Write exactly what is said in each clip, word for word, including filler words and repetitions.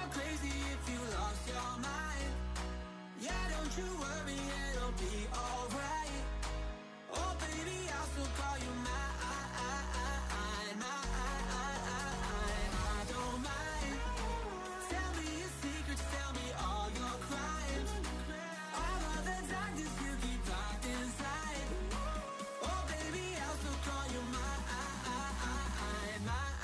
crazy if you lost your mind. Yeah, don't you worry, it'll be alright. Oh baby, I'll still call you mine, mine. I don't mind. Tell me your secrets, tell me all your crimes. All of the darkness you keep locked inside. Oh baby, I'll still call you mine, mine.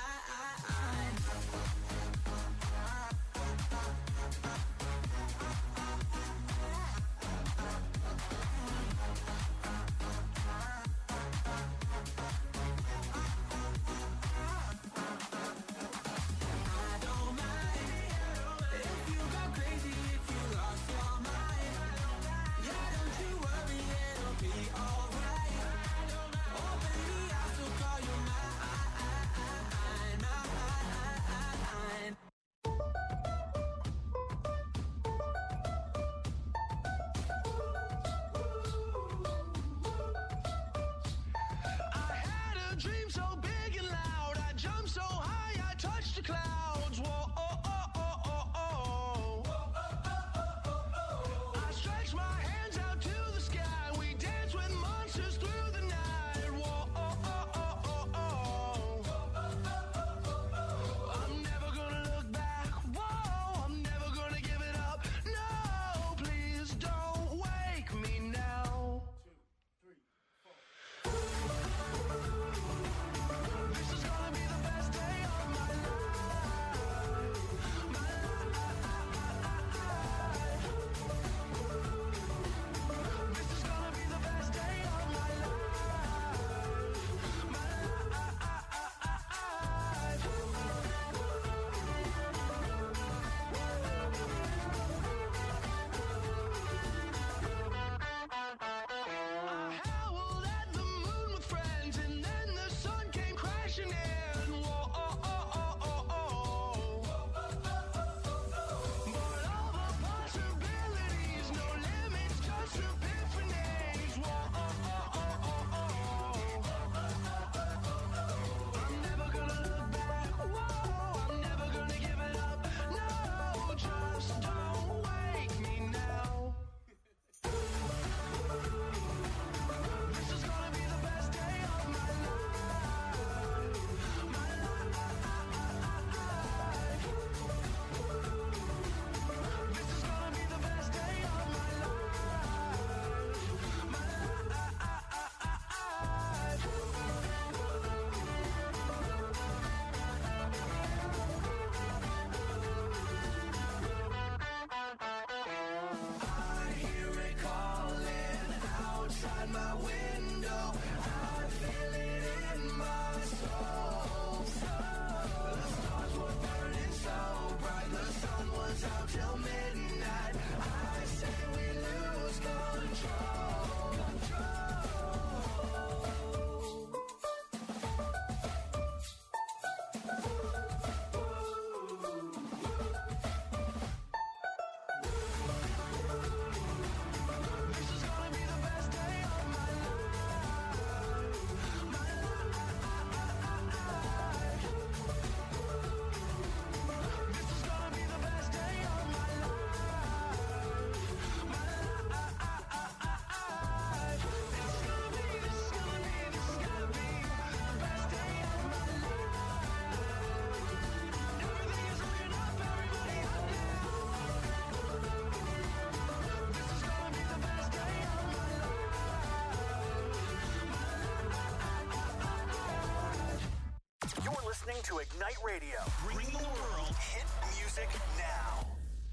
To Ignite Radio. Bring the world hit music now.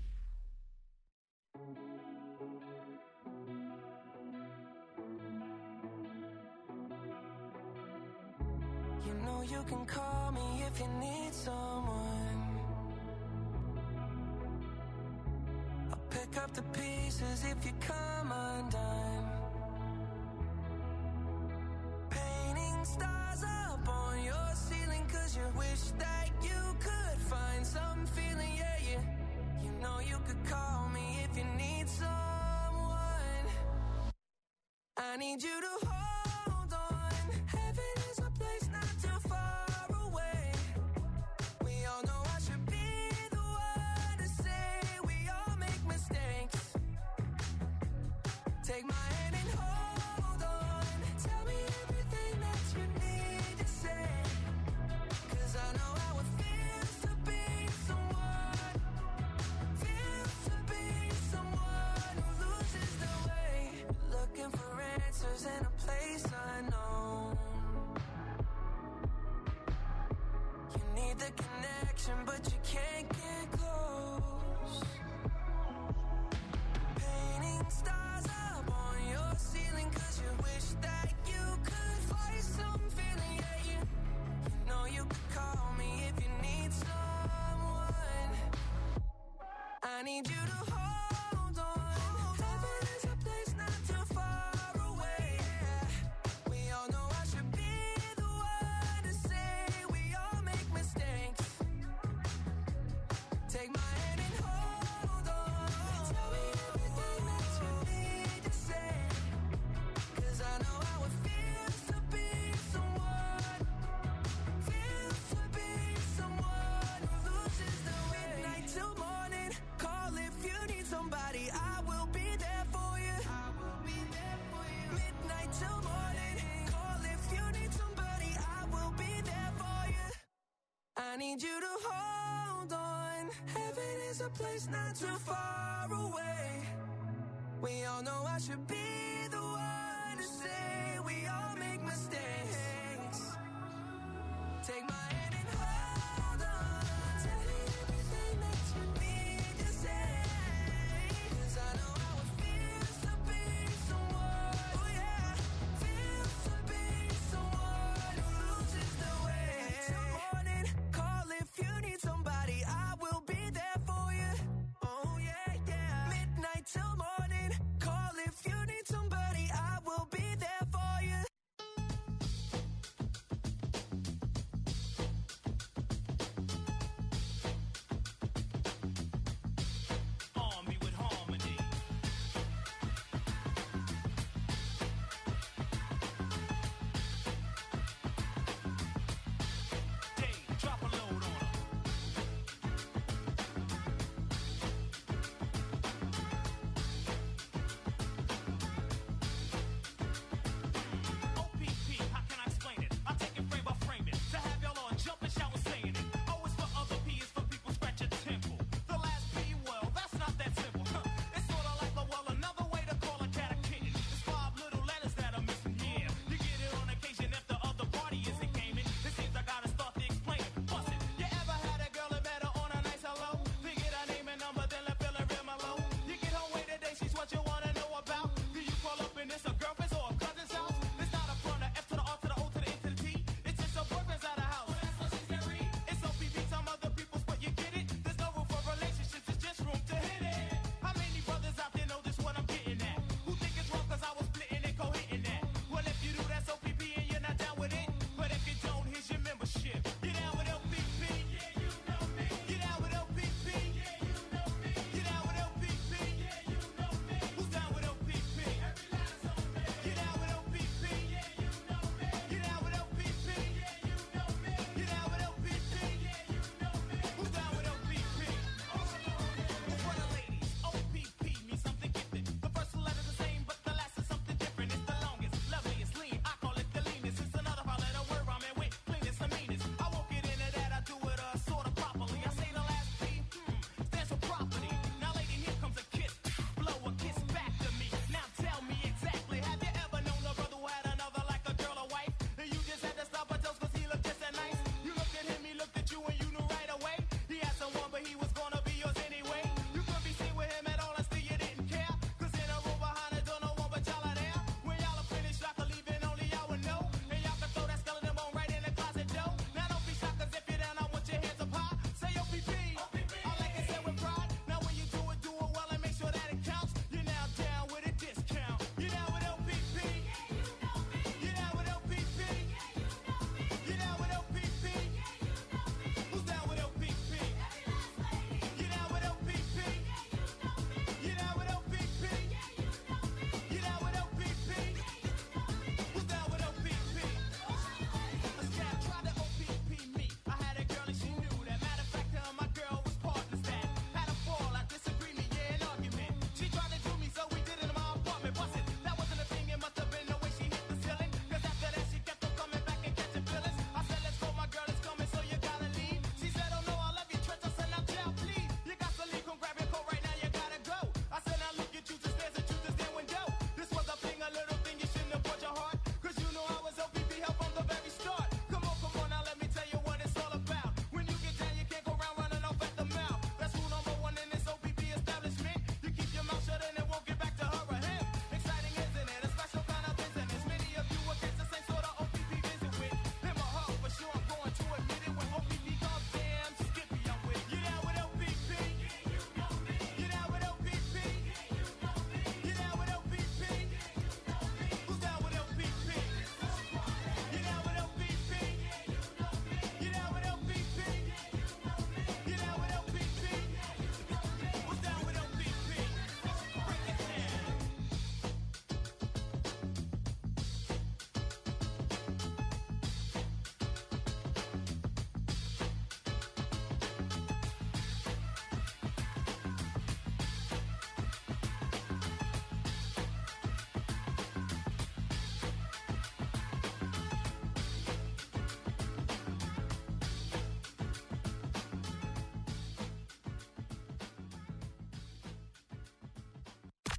You know you can call me if you need someone. I'll pick up the pieces if you come undone. Painting stars up on your ceiling 'cause you wish that you could find some feeling, yeah, yeah. You know you could call me if you need someone. I need you to hold on. Heaven is a place not too far away. We all know I should be the one. but you can't get close. Painting stars up on your ceiling, cause you wish that you could find some feeling. Yeah, you, you know you could call me if you need someone. I need you to hold on. Heaven is a place not too far away. We all know I should be the one to say we all make mistakes. Take my hand and hold on. Tell me everything that you need to say, cause I know how it feels to be someone, feels to be someone who loses the way. Midnight till morning, call if you need somebody, I will be there for you. I will be there for you. Midnight till morning, call if you need somebody, I will be there for you. I need you to hold on. Heaven is a place not too far away. We all know I should be the one to say we all make mistakes. Take my hand and hold on. Tell me everything that you need to say, cause I know how it feels to be someone, oh yeah, feels to be someone who loses the way. Till morning, call if you need somebody, I will be there for you. Oh yeah, yeah. Midnight till morning, call if you need somebody.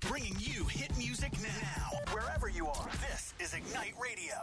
Bringing you hit music now. Wherever you are, this is Ignite Radio.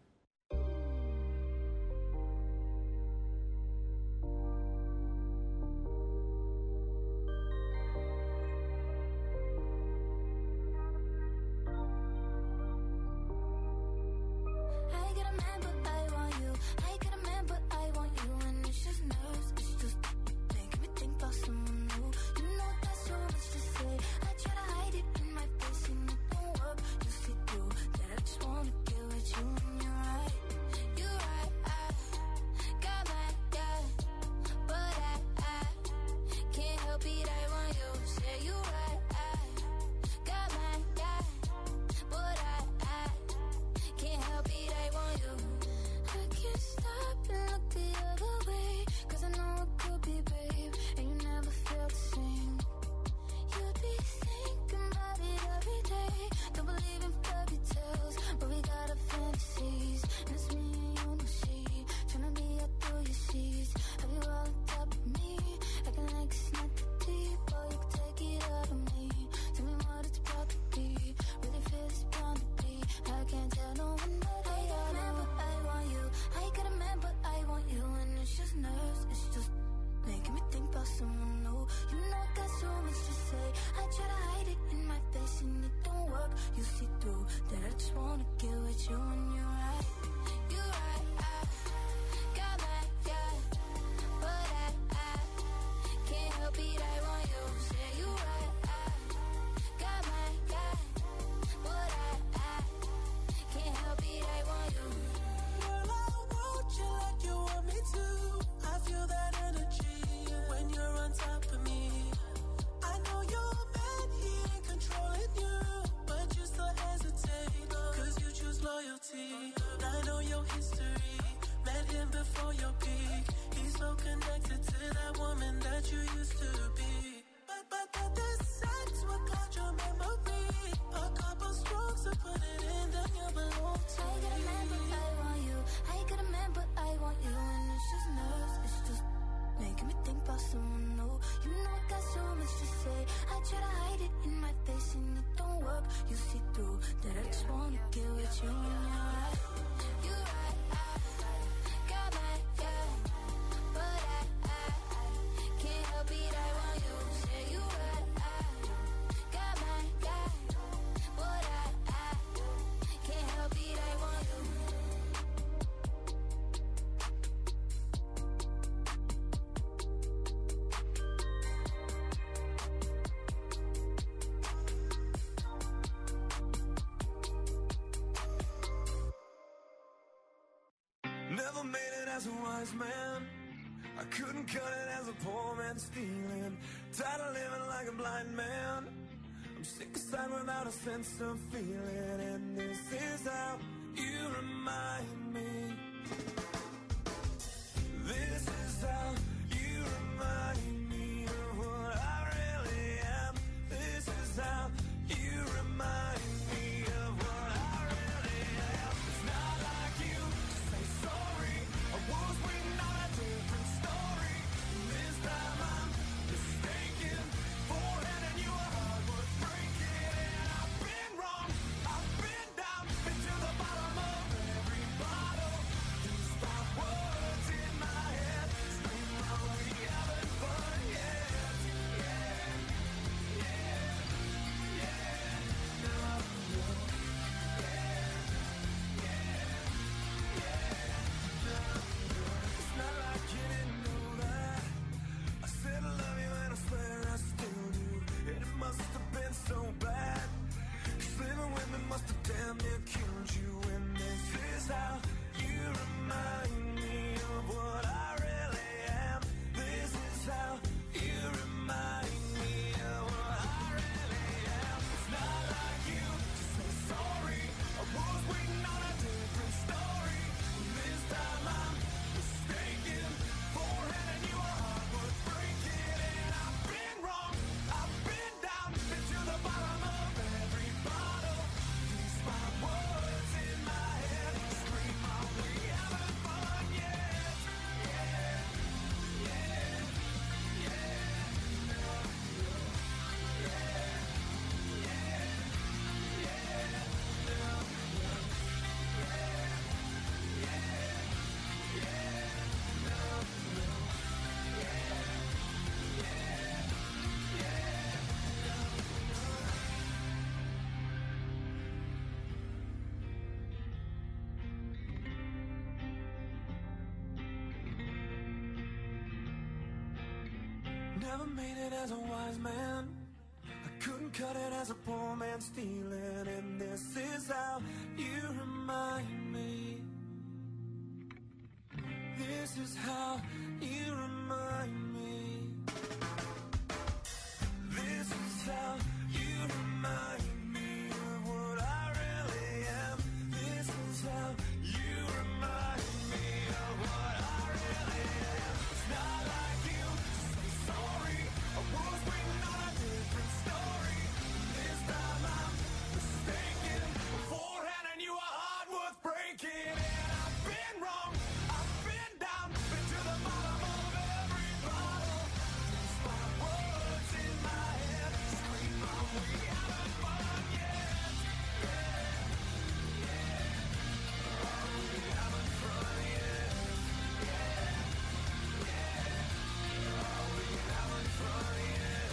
Never made it as a wise man. I couldn't cut it as a poor man stealing. Tired of living like a blind man. I'm sick aside without a sense of feeling. And this is how you remind me. This is how you remind me of what I really am. This is how you remind me of what I really am. It's not like you to say sorry. I was waiting on a different story. This time I'm mistaken for handing you a heart worth breaking. And I've been wrong, I've been down, been to the bottom of every bottle. These never made it as a wise man. I couldn't cut it as a poor man stealing. And this is how you remind me. This is how you remind me. This is how you remind me of what I really am. This is how you remind me of what I really am. It's not like you to say sorry. I was waiting on a different story. This time I'm mistaken. Beforehand I knew a heart worth breaking. And I've been wrong. I've been down. Been to the bottom of every bottle. These my words in my head. Scream on, we haven't fun yet. Yeah, yeah. Oh, we haven't fun yet. Yeah, yeah. Oh, we haven't fun yet.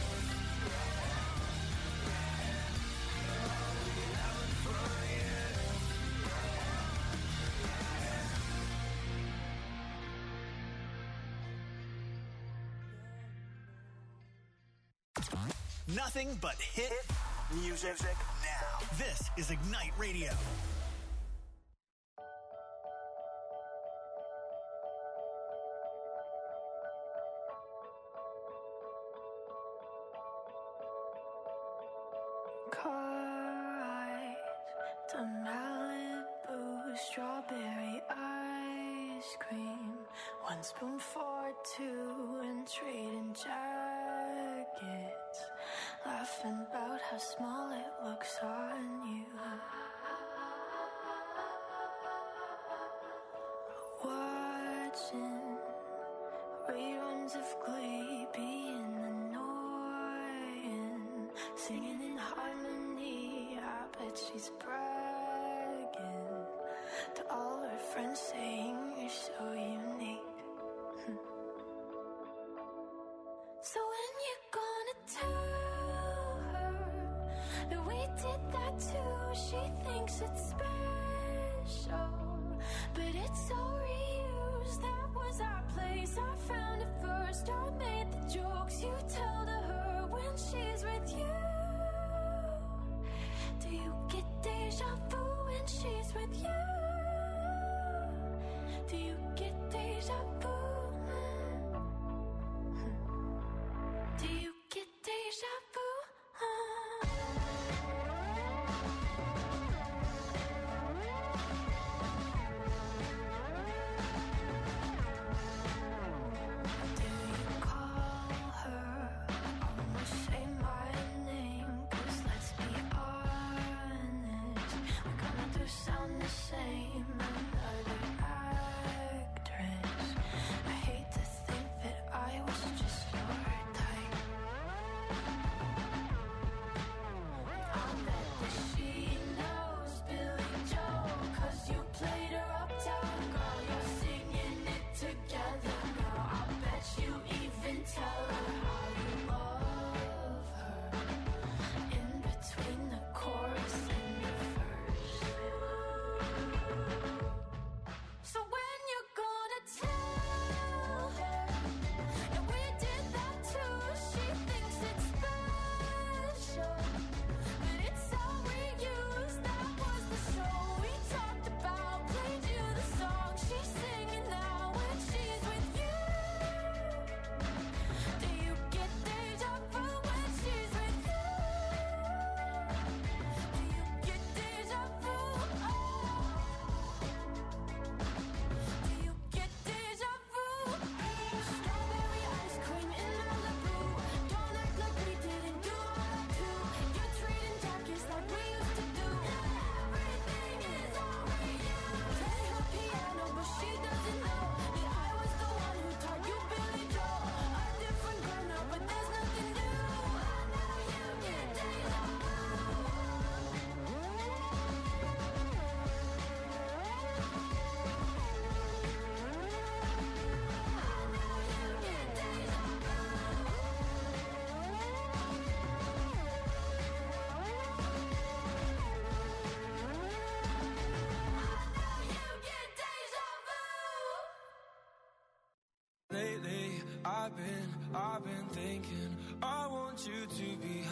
Yeah, yeah. Oh, we haven't fun yet. Nothing but hit music now. This is Ignite Radio. Car eyes to Malibu, strawberry ice cream. One spoon for two and trading jackets. Laughing about how small it looks on you. Watching reruns of Glee being annoying. Singing in harmony, I bet she's bragging to all her friends, saying you're so unique. So when you gonna tell her that we did that too? She thinks it's special, but it's all reused. That was our place, I found it first. I made the jokes you tell to her when she's with you. Do you get deja vu when she's with you? Do you get deja vu? Do you get deja vu? Do you call her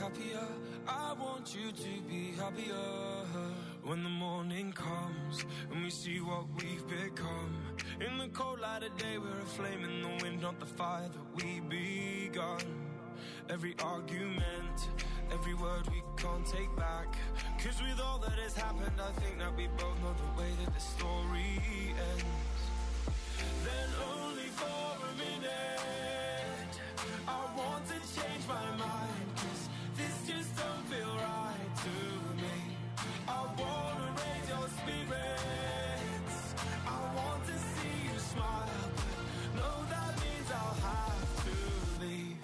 happier. I want you to be happier. When the morning comes and we see what we've become, in the cold light of day we're a flame in the wind, not the fire that we begun. Every argument, every word we can't take back, 'cause with all that has happened I think that we both know the way that the story ends. Then only for a minute I want to change my mind, 'cause this just don't feel right to me. I wanna raise your spirits, I want to see you smile, but no, that means I'll have to leave.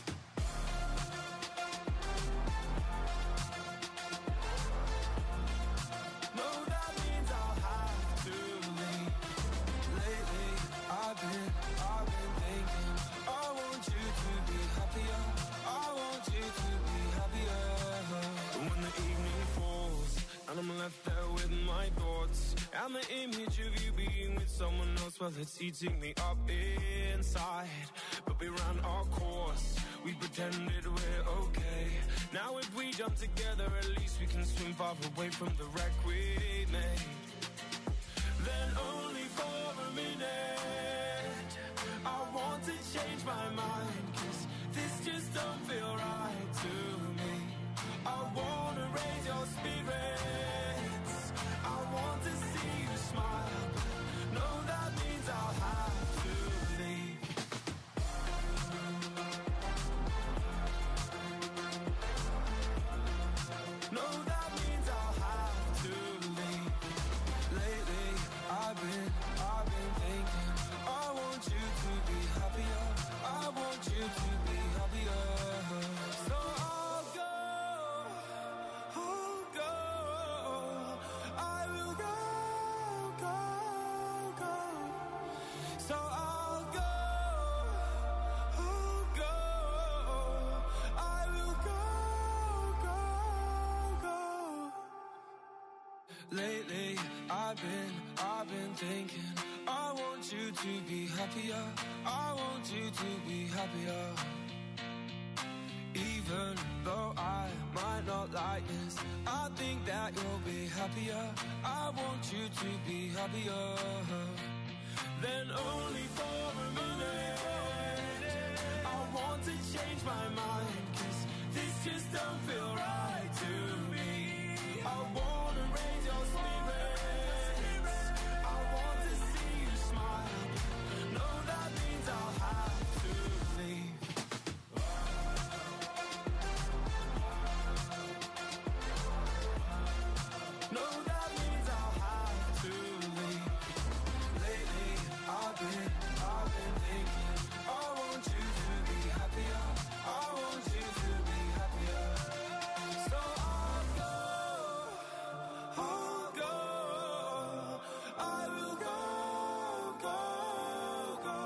No, that means I'll have to leave. Lately, I've been, I've been thinking, I want you to be happier, I want you to be happier. When the evening falls and I'm left there with my thoughts, and the image of you being with someone else, well, it's eating me up inside. But we ran our course, we pretended we're okay. Now if we jump together, at least we can swim far away from the wreck we made. Then only for a minute I want to change my mind, 'cause this just don't feel right to me. I wanna raise your spirits, I want to see you smile, but no, that means I'll have to leave. No, that means I'll have to leave. Lately, I've been, I've been thinking, I want you to be happier, I want you to be happier. So I'll go, I'll go, I will go, go, go. So I'll go, I'll go, I will go, go, go. Lately, I've been, I've been thinking, I want you to be happier, I want you to be happier. Even though I might not like this, I think that you'll be happier, I want you to be happier. Then only for a minute I want to change my mind, 'cause this just don't feel right to me. I wanna raise your spirits, I want to see you smile, no, that means I'll have to leave. No, that means I'll have to leave. Lately, I've been, I've been thinking, I want you to be happier, I want you to be happier. So I'll go, I'll go, I will go, go, go.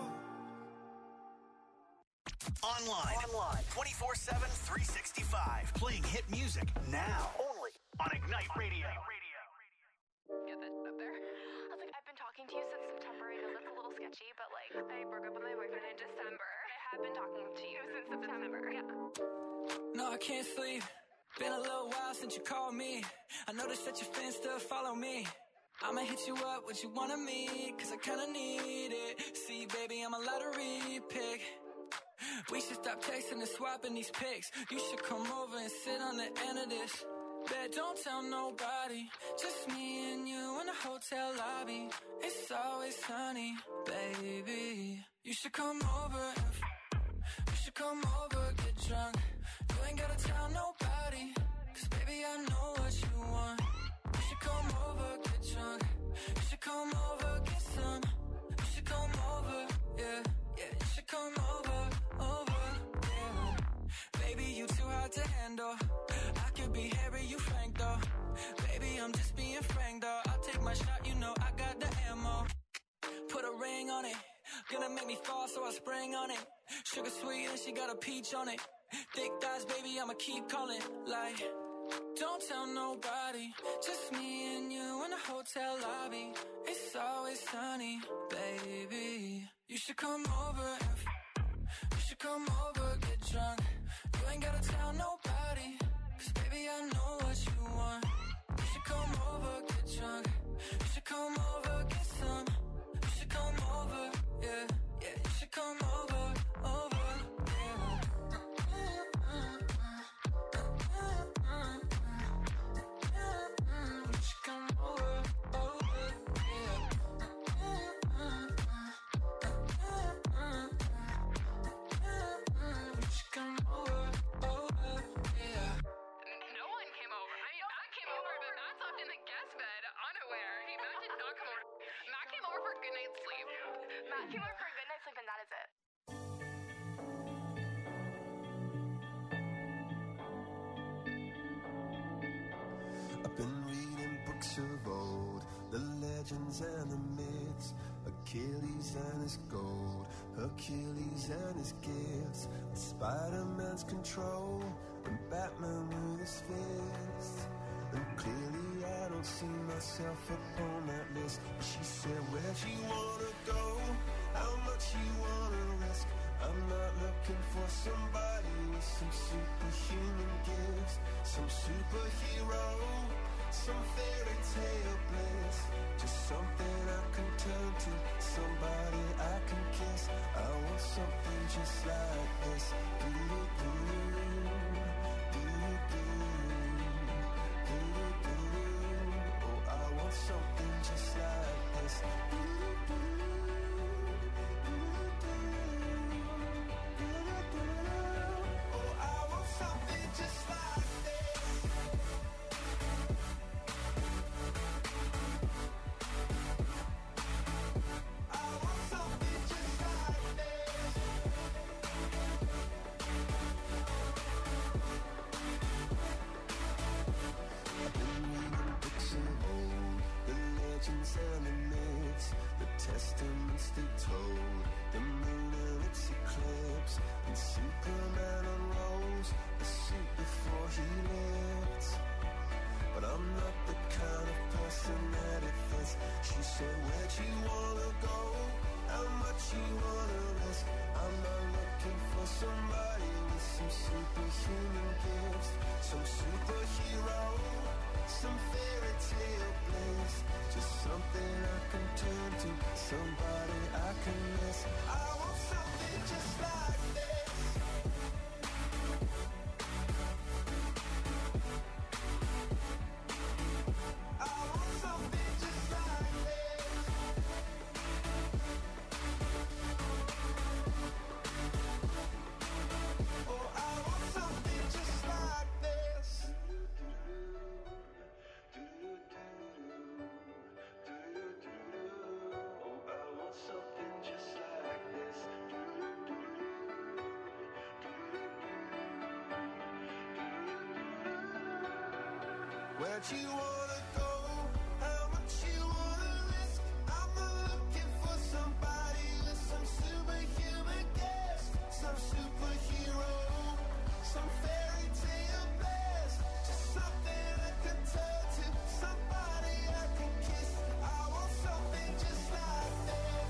Online. Online. twenty-four seven, three sixty-five. Playing hit music now. Only on Ignite Radio. Get that up there. I was like, I've been talking to you since September. I know that's a little sketchy, but like, I broke up with my boyfriend in December. I have been talking to you since September. Yeah. No, I can't sleep. Been a little while since you called me. I noticed that your fans still follow me. I'ma hit you up, what you wanna meet, 'cause I kinda need it. See, baby, I'm a lottery pick. We should stop texting and swapping these pics. You should come over and sit on the end of this. Bet don't tell nobody, just me and you in the hotel lobby. It's always sunny, baby. You should come over and f- you should come over, get drunk. You ain't gotta tell nobody, 'cause baby I know what you want. You should come over, get drunk. You should come over, get some. You should come over, yeah, yeah. You should come over, over, yeah. Baby, you too hard to handle. I could be Harry, you Frank though. Baby, I'm just being frank though. I'll take my shot, you know I got the ammo. Put a ring on it, gonna make me fall, so I spring on it. Sugar sweet and she got a peach on it. Thick thighs, baby, I'ma keep calling. Like, don't tell nobody, just me and you in the hotel lobby. It's always sunny, baby. You should come over and f- you should come over, get drunk. You ain't gotta tell nobody. drunk. You should come over, get some. You should come over, yeah, yeah. You should come over, over, yeah. You should come over, over, yeah. You should come over, over, yeah. No one came over. I mean, Matt came over, but Matt slept in the guest bed, unaware. He, Matt did not come over. Matt came over for a good night's sleep. Matt came over for a good night's sleep, and that is it. I've been reading books of old, the legends and the myths, Achilles and his gold, Hercules and his gifts, and Spider-Man's control, and Batman with his fists. And clearly I don't see myself upon that list. But she said, where'd you wanna go? How much you wanna risk? I'm not looking for somebody with some superhuman gifts, some superhero, some fairy tale bliss. Just something I can turn to, somebody I can kiss. I want something just like this. Do-do-do, do-do-do, do-do-do. Oh, I want something just like this. Do-do-do, do-do-do, do-do-do. Oh, I want something just like this. I want something just like this. I've been reading books of old, the legends and the myths, the testaments they told, the moon and its eclipse, and Superman unrolls the suit before he lived. But I'm not the kind of person that it fits. She said, where'd you wanna go? How much you wanna risk? I'm not looking for somebody with some superhuman gifts, some superhero, some fairy tale bliss. Just something I can turn to, somebody I can miss. I want something just like this. I want something just like this. Oh, I want something just like this. Oh, I want something just like this. Where'd you wanna go? How much you wanna risk? I'm not looking for somebody with some superhuman gifts, some superhero, some fairy tale bliss. Just something I can turn to, somebody I can kiss. I want something just like this.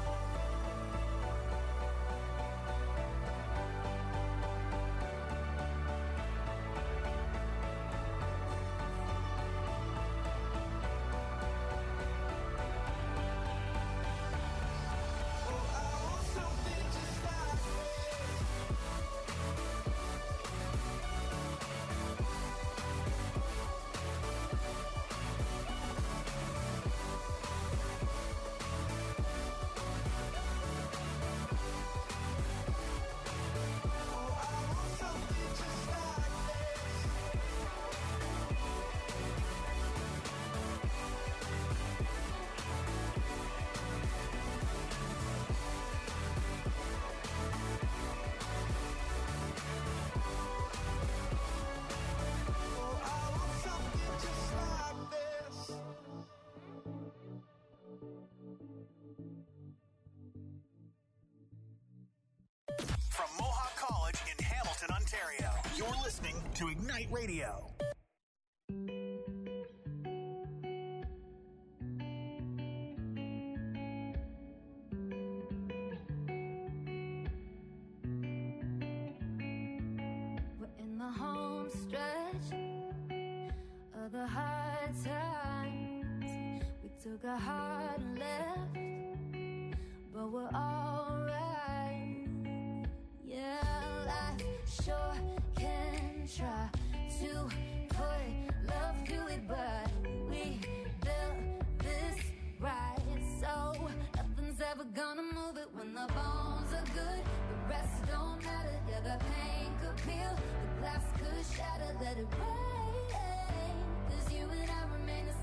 Oh, I want something just like this. Oh, I want something just like this. Oh, I want something just like this. From Mohawk College in Hamilton, Ontario, you're listening to Ignite Radio. We're in the home stretch of the hard time. a heart left, but we're alright. Yeah, life sure can try to put love to it, but we built this right, so nothing's ever gonna move it. When the bones are good, the rest don't matter. Yeah, the pain could peel, the glass could shatter. Let it rain, 'cause you and I remain the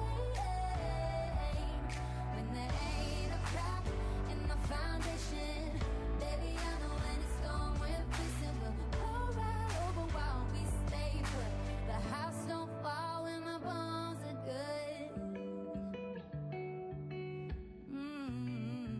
same. When there ain't a crack in the foundation, baby, I know when it's gone, we're fixing. We'll go right over while we stay put. The house don't fall when the bones are good. Mm-hmm.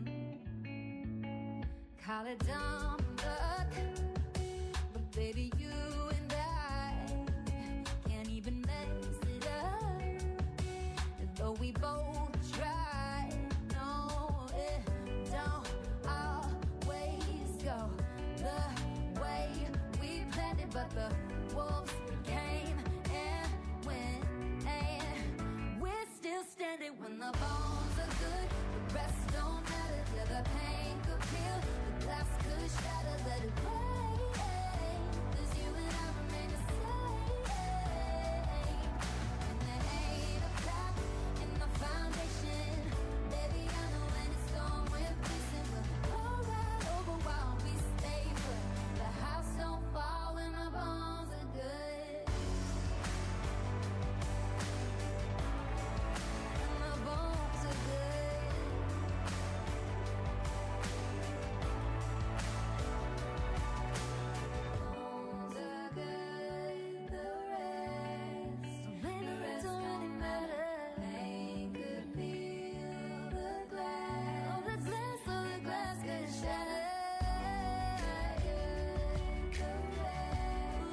Call it dumb luck, but baby, you and I can't even mess it up. Though we both try, no, it don't always go the way we planned it. But the wolves came and went, and we're still standing. When the bones are good, the rest don't matter. Yeah, the pain could peel, the glass could shatter. Let it rain, 'cause you and I remain the same. When there ain't a crack in the foundation, baby, I know when it's gone, we're fixing. We'll go right over while we stay put. The house don't fall when the bones are good. When the bones are good. Bones are good, the rest don't really, don't really matter. Pain could peel the glass, oh the glass, oh the glass could shatter. The rest,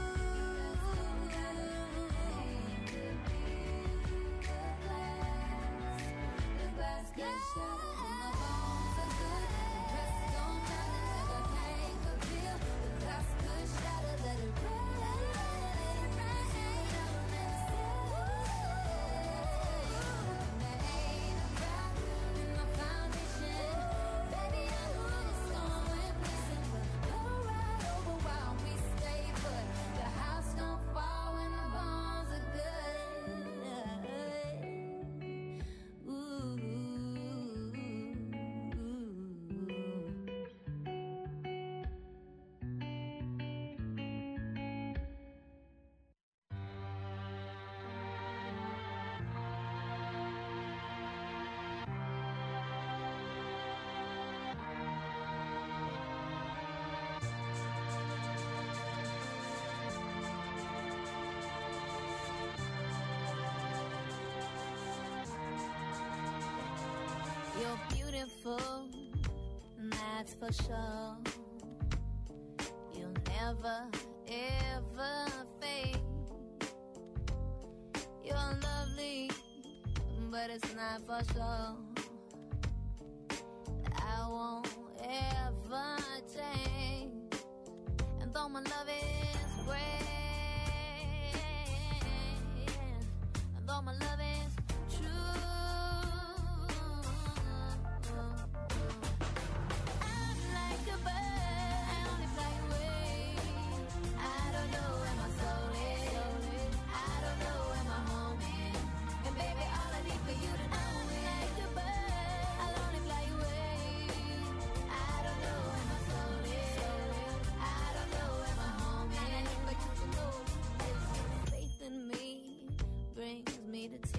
pain could peel the glass, the glass could shatter. When the bones are good, the rest don't matter. The pain could peel, the glass could shatter. Let it rain, you're beautiful, that's for sure. You'll never, ever fade. You're lovely, but it's not for sure. I won't ever change. And though my love is great, and though my love is true, I'm like a bird, I only fly away. I don't know where my soul is, I don't know where my home is. And baby, all I need for you to know is like a bird, I'll only fly away. I don't know where my soul is, I don't know where my home is. And I need for you to know is faith in me brings me to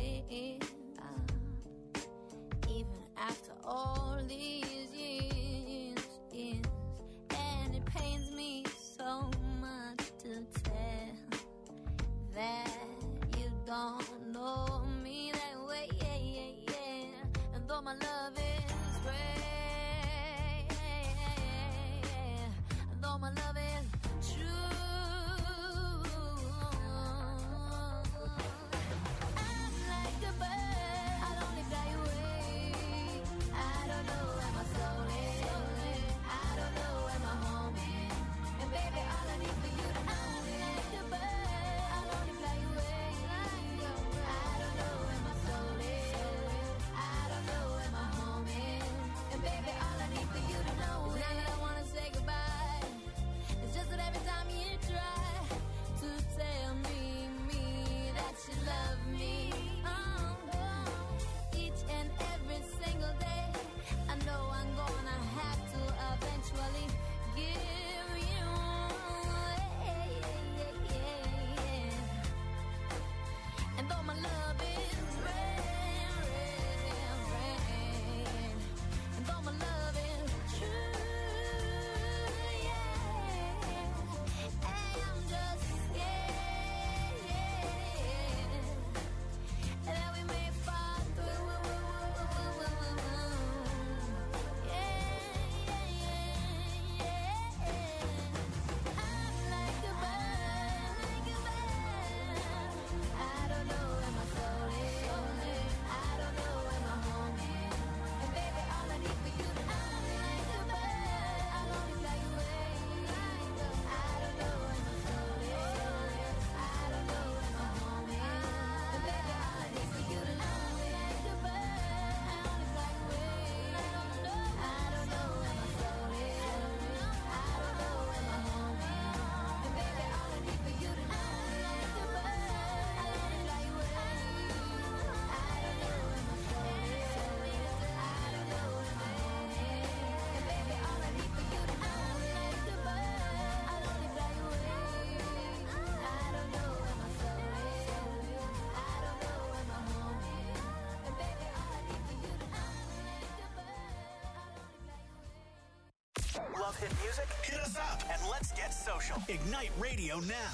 Love hit music? Hit us up and let's get social. Ignite Radio now.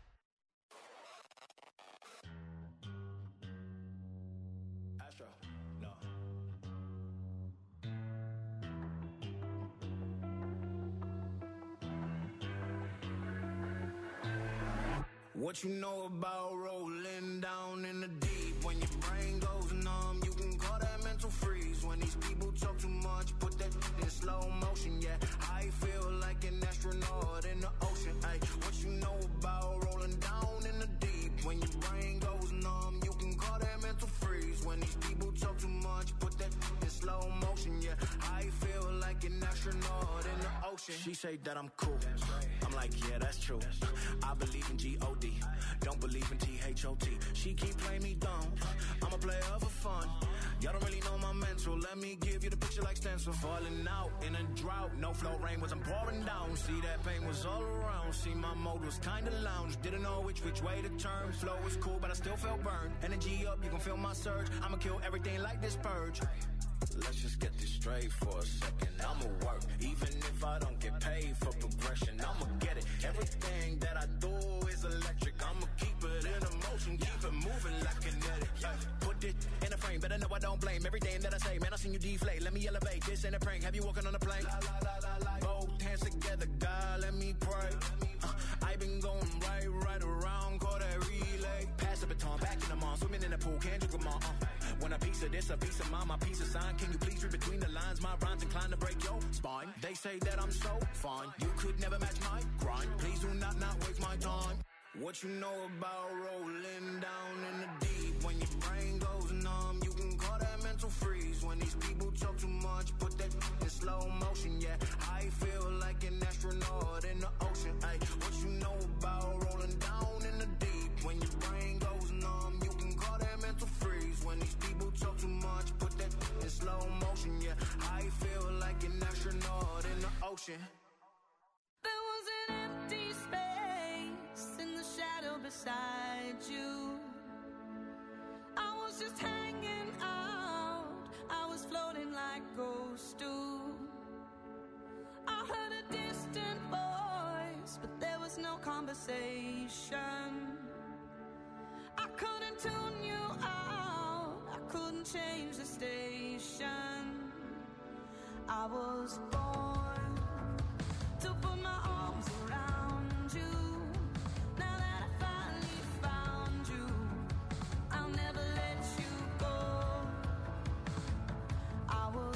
Astro, no. What you know about rolling down in the deep? When your brain goes numb, you can call that mental freeze. When these people talk too much, put that in slow motion, yeah. I feel like an astronaut in the ocean, ay. What you know about rolling down in the deep? When your brain goes numb, you can call that mental freeze. When these people talk too much, put that in slow motion, yeah. I feel like an astronaut in the ocean. She say that I'm cool. I'm like, yeah, that's true. I believe in G O D. Don't believe in T H O T. She keep playing me dumb. I'm a player for fun. Y'all don't really know my mental. Let me give you the picture like stencil. Falling out in a drought. No flow rain was I'm pouring down. See that pain was all around. See my mode was kinda lounge. Didn't know which which way to turn. Flow was cool, but I still felt burned. Energy up, you can feel my surge. I'ma kill everything like this purge. Let's just get this straight for a second. I'ma work, even if I don't get paid for progression. I'ma get it. Everything that I do is electric. I'ma keep it in motion, keep it moving like kinetic. Yeah. Put it in a frame, better know I don't blame everything that I say. Man, I seen you deflate. Let me elevate. This ain't a prank. Have you walking on a plane? La, la, la, la, la. Both hands together, God, let me pray. Uh, I been going right, right around, call that relay. Pass the baton, back in the mall, swimming in the pool, can't drink them all. Uh. When a piece of this, a piece of mine, my piece of sign. Can you please read between the lines? My rhymes inclined to break your spine. They say that I'm so fine. You could never match my grind. Please do not not waste my time. What you know about rolling down in the deep? When your brain goes numb, you can call that mental freeze. When these people talk too much, put that in slow motion, yeah. I feel like an astronaut in the ocean, ay. What you know about rolling down in the deep? When your brain goes numb, you can call that mental freeze. When these people talk too much, put that in slow motion, yeah. I feel like an astronaut in the ocean. There was an empty space in the shadow beside you. I was just hanging out. I was floating like ghosts do. I heard a distant voice, but there was no conversation. I couldn't tune you out. I couldn't change the station. I was born to put my arms around you. Now that I finally found you, I'll never let you go. I was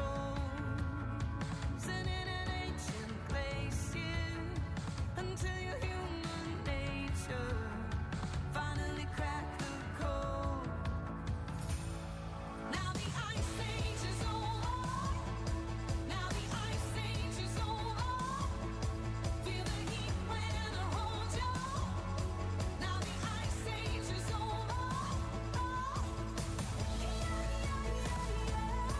frozen in an ancient place, yeah, until your human nature finally cracked the code. Now the ice age is over. Now the ice age is over. Feel the heat when I hold you. Now the ice age is over. Oh. Yeah, yeah, yeah,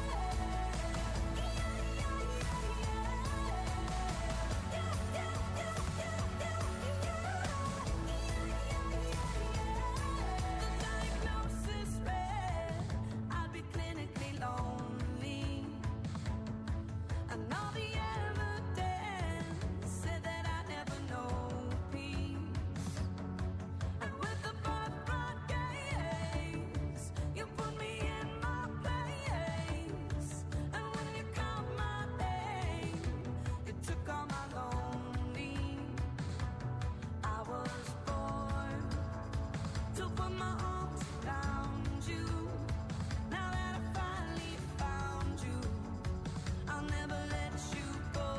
The diagnosis read I'd be clinically lonely, and all the evidence said that I'd never know peace. And with the birthright gaze, you put me in my place. And when you called my name, you took all my lonely. I was born to put my arms around you. Now that I finally found you, I'll never let you go.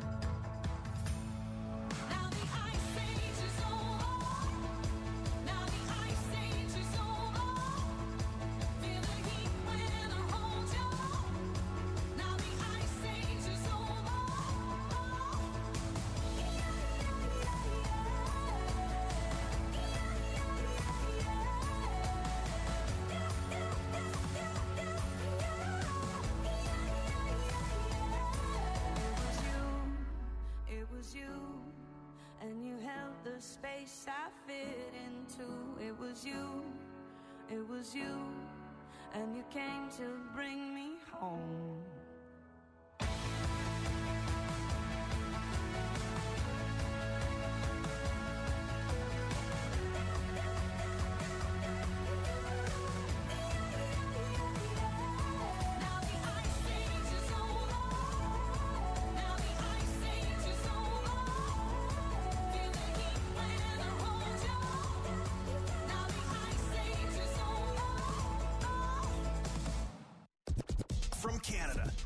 Now the ice age is over. Now the ice age is over. Feel the heat when I hold you. Now the ice age is over. Oh. Yeah, yeah, It was you, and you held the space I fit into. It was you, it was you, and you came to bring me home.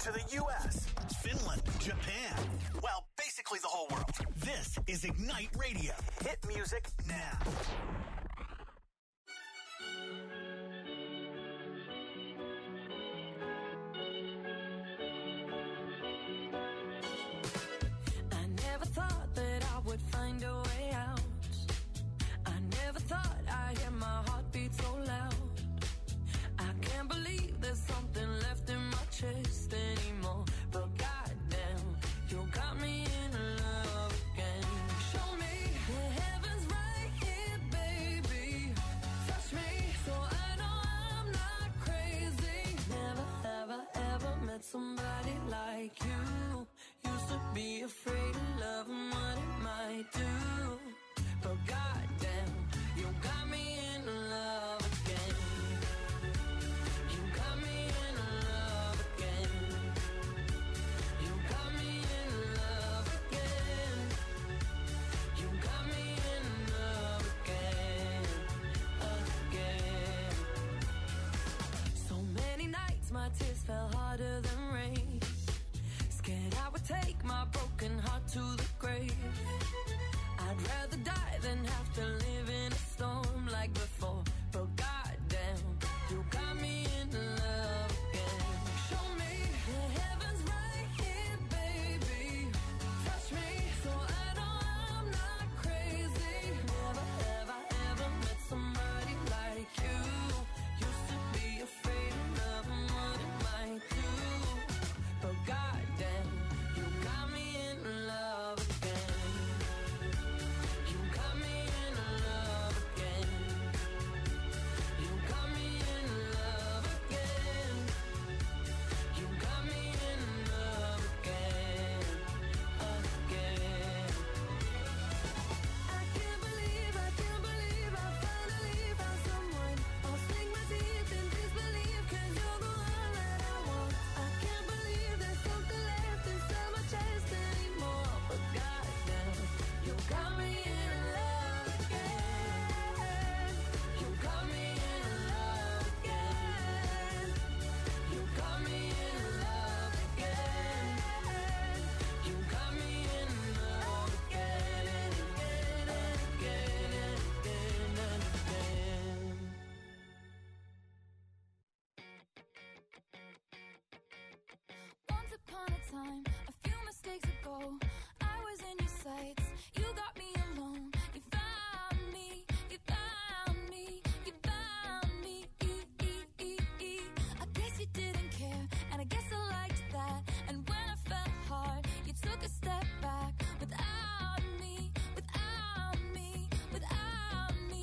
to the U S, Finland, Japan. Well, basically the whole world. This is Ignite Radio. Hit music now. I never thought that I would find a way out. I never thought I'd hear my heartbeat so loud. I can't believe there's something left in my chest anymore. But goddamn, you got me in love again. Show me the heavens right here, baby. Touch me so I know I'm not crazy. Never, ever, ever met somebody like you. Used to be afraid of love and what it might do. But goddamn, you got me in love again. You got me in love again. You got me in love again. You got me in love again, again. So many nights my tears fell harder than rain. Scared I would take my broken heart to the grave. I'd rather die than have to live in a storm like before. But goddamn, you got me in love again. Show me the heavens right here, baby. Touch me so I know I'm not crazy. Never, ever, ever met somebody like you. Used to be afraid of love and what it might do. But goddamn, you got me in love again. You got me in love again. You got me in love again. You got me in love again, again. I can't believe, I can't believe I finally found someone. I'll sink my teeth in disbelief 'cause you're the one that I want. I can't believe there's something left inside my chest anymore. But goddamn, you got me in love again. You got me in love again. You got me in love again. You got me in love again and again and again and again and again. Once upon a time, a few mistakes ago, I was in your sights. You got me alone. You found me. You found me. You found me. I guess you didn't care, and I guess I liked that. And when I fell hard, you took a step back. Without me, without me, without me.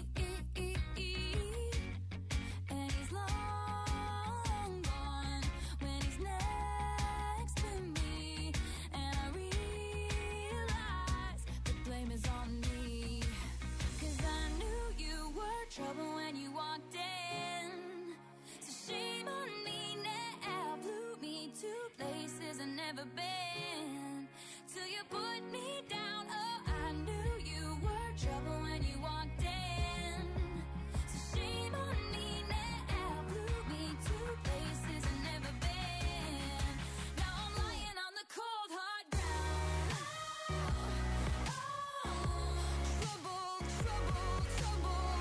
And he's long gone when he's next to me. And I realize the blame is on me. 'Cause I knew you were trouble when you walked in. So shame on me now, blew me to places I've never been. Till you put me down, oh, I knew you were trouble when you walked in. So shame on me now, blew me to places I've never been. Now I'm lying on the cold hard ground. Oh, trouble, trouble, trouble.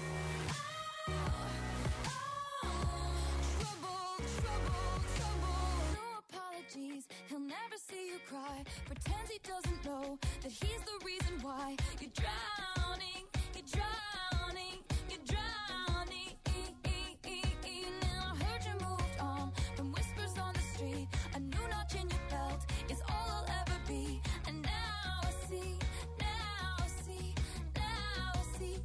Trouble, trouble, trouble. No apologies, he'll never see you cry. Pretends he doesn't know that he's the reason why you're drowning, you're drowning, you're drowning. Now I heard you moved on from whispers on the street. A new notch in your belt is all I'll ever be. And now I see, now I see, now I see.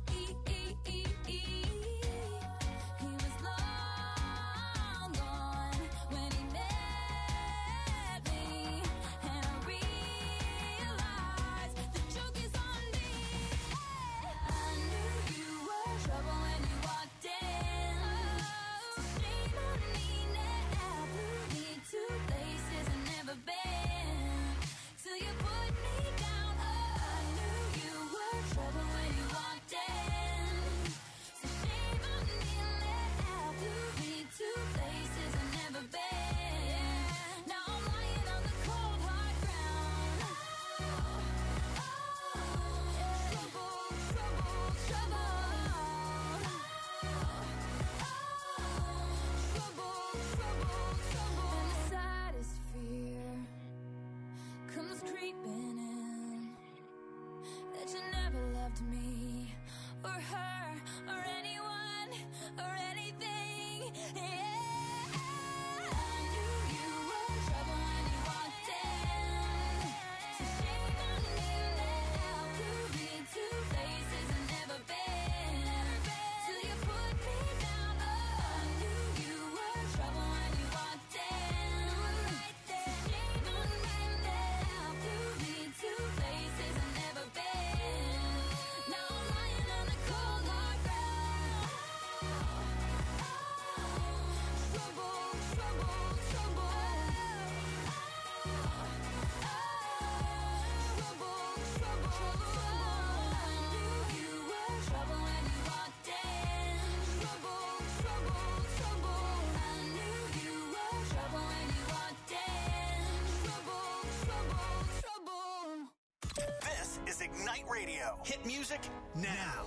He was long gone when he met me. And I realized the joke is on me. loved me or her or anyone or anything. Yeah, I knew you were trouble when you walked in. So shame on me now. We've been two places and never been. Till you put me down. Oh, I knew you were trouble when you walked in. Right there. So shame on me now. We've been two places and never been. Now I'm lying on the cold hard ground. Trouble, trouble, trouble. Trouble, trouble, trouble. I knew you were trouble when you walked in. Trouble, trouble, trouble. I knew you were trouble when you walked in. Trouble, trouble, trouble. This is Ignite Radio. Hit music now.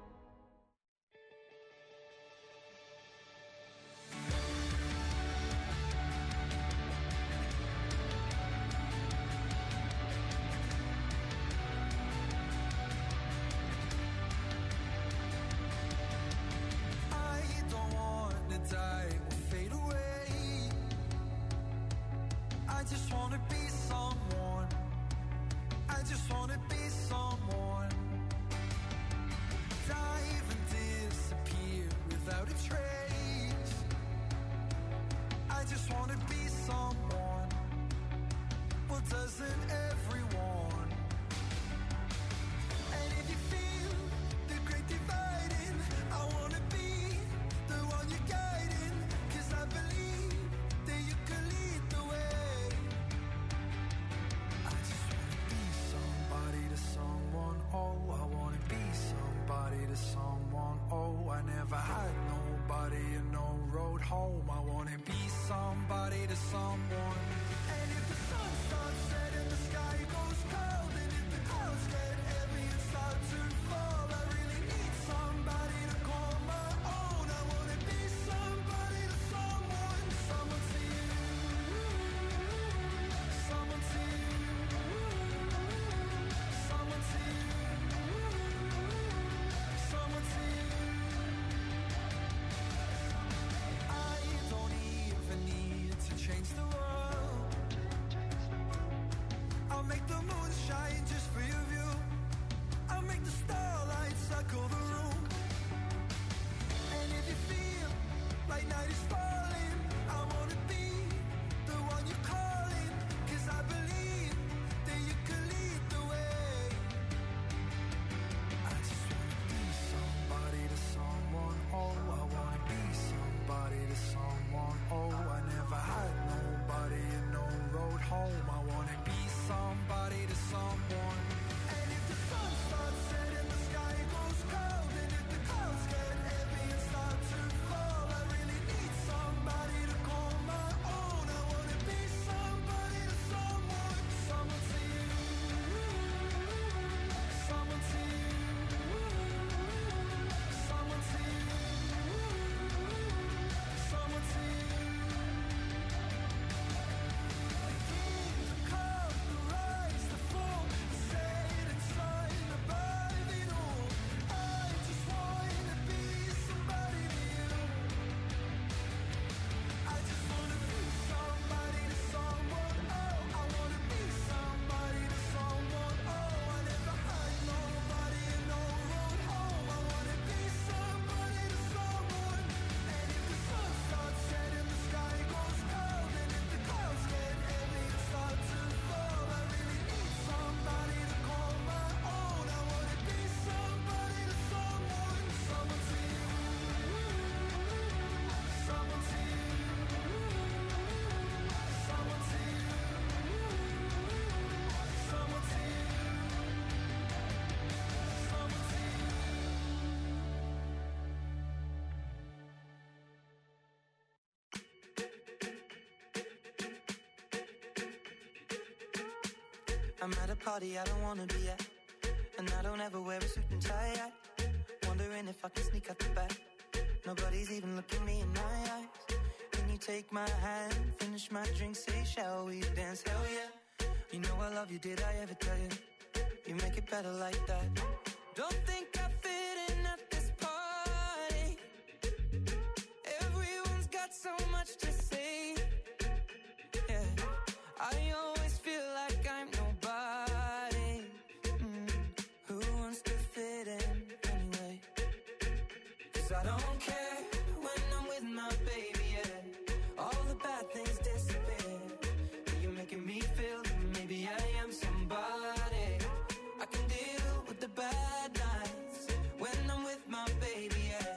I don't wanna die or fade away. I just wanna be someone. I just wanna be someone. Dive and disappear without a trace. I just wanna be someone. Well, doesn't everyone? And if you feel the great dividing, I wanna be the one you're guiding. 'Cause I believe that you can lead the way. I just wanna be somebody to someone. Oh, I wanna be somebody to someone. Oh, I never had nobody and no road home. I wanna be somebody to someone. And if the sun starts setting, the sky goes cold. And if the clouds get heavy and start to fall, I really need somebody to call my own. I wanna be somebody to someone. Someone to you. Someone to you. Someone to you. Someone to you. I don't even need to change the world. I'll make the moon shine just for your view. I'll make the starlight circle the room. And if you feel like night is falling, I wanna be the one you're calling. 'Cause I believe that you can lead the way. I just wanna be somebody to someone. Oh, I wanna be somebody to someone. Oh, I never had nobody and no road home. I wanna be somebody to someone. And if the sun starts setting, the sky goes cold. And if the clouds get heavy and start to fall, I really need somebody to call my own. I wanna be somebody to someone. Someone to you. Someone to you. Someone to you. Someone to you. The come, the rise, the fall, the set and sign above it all. I just wanna be somebody to you. I just wanna be somebody to someone. Oh, I wanna be somebody to someone. Oh, I never had nobody and no road home. I wanna be somebody to someone. And if the sun starts setting, the sky goes cold. And if the clouds get heavy and start to fall, I really need somebody to call my own. I wanna be somebody to someone. Someone to you. Someone to you. Someone to you. Someone to you. Someone to you. I'm at a party I don't wanna be at, and I don't ever wear a suit and tie. I wondering if I can sneak out the back. Nobody's even looking me in my eyes. Can you take my hand, finish my drink, say shall we dance? Hell yeah. You know I love you, did I ever tell you? You make it better like that. Don't think I fit in at this party. Everyone's got so much to say. Yeah, I always feel like I'm nobody. Mm, who wants to fit in anyway? 'Cause I don't care when I'm with my baby, yeah. All the bad things disappear. You're making me feel that maybe I am somebody. I can deal with the bad nights when I'm with my baby, yeah.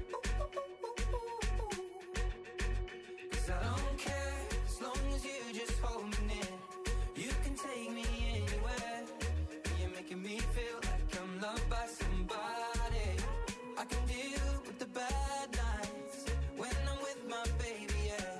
'Cause I don't care as long as you just hold me near. You can take me anywhere. You're making me feel like I'm loved by somebody. I can deal with the bad nights when I'm with my baby, yeah.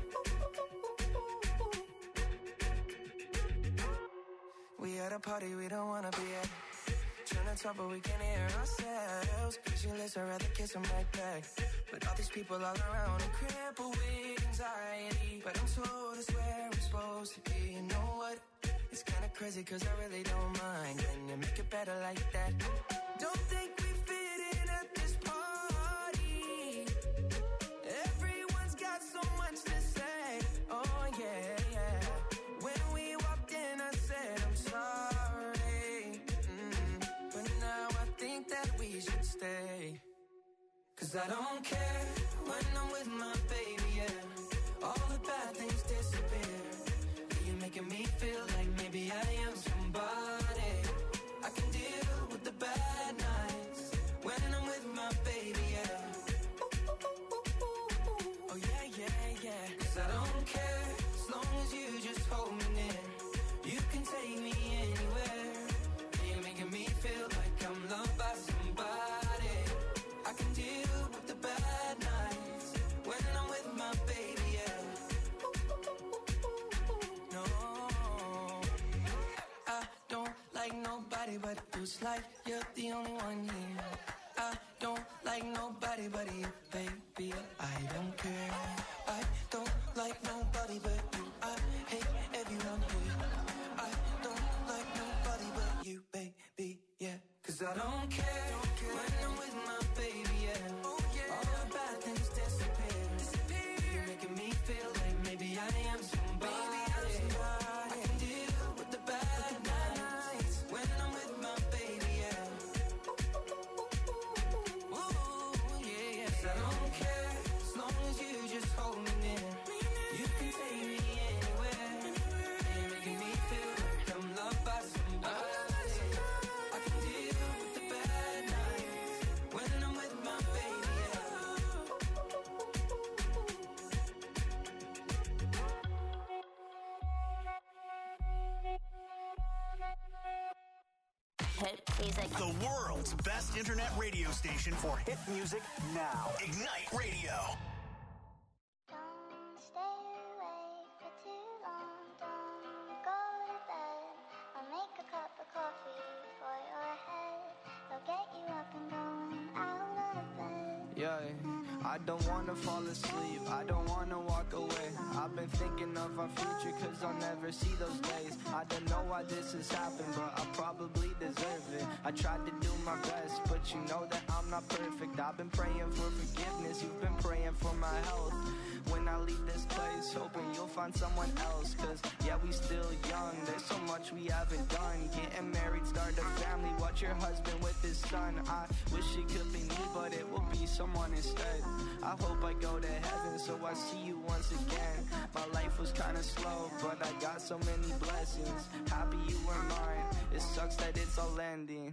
We at a party we don't wanna be at. Trying to talk but we can't hear ourselves. Pictureless, I'd rather kiss them right back. But all these people all around are crippled with anxiety. But I'm told it's where I'm supposed to be. You know what? It's kinda crazy 'cause I really don't mind. Can you make it better like that? Don't think we fit in at this party. Everyone's got so much to say. Oh yeah, yeah. When we walked in I said I'm sorry. Mm, but now I think that we should stay. 'Cause I don't care when I'm with my baby, yeah. All the bad things disappear. You're making me feel like maybe I am somebody. I can deal with the bad nights when I'm with my baby, yeah. Oh yeah, yeah, yeah. 'Cause I don't care as long as you just hold me near. You can take me anywhere. You're making me feel like I'm loved by somebody. I can deal with the bad nights when I'm with my baby, yeah. No, I don't like nobody but you. It's like you're the only one here. I don't like nobody but you, baby. I don't care. I don't like nobody but you. I hate everyone here. I don't like nobody but you, baby, yeah. 'Cause I don't care when I'm with my baby, yeah. All the bad things disappear. You're making me feel like maybe I am somebody. I can deal with the bad nights when I'm with my baby, yeah. Ooh, yeah, yeah. 'Cause I don't care as long as you just hold me near. You can take me anywhere. You're making me feel like I'm loved by somebody. I can deal with the bad nights when I'm with my baby, yeah. Hit music. The world's best internet radio station for hit music now. Ignite Radio. Don't stay awake for too long. Don't go to bed. I'll make a cup of coffee for your head. I'll get you up and going out of bed. Yeah, I don't wanna fall asleep, I don't wanna walk away. I've been thinking of our future cause I'll never see those days. I don't know why this has happened, but I probably deserve it. I tried to do my best, but you know that I'm not perfect. I've been praying for forgiveness, you've been praying for my health. When I leave this place, hoping you'll find someone else. Cause yeah, we still young, there's so much we haven't done. Getting married, start a family, watch your husband with his son. I wish it could be me, but it will be someone instead. I hope I go to heaven so I see you once again. My life was kinda slow, but I got so many blessings. Happy you were mine, it sucks that it's all ending.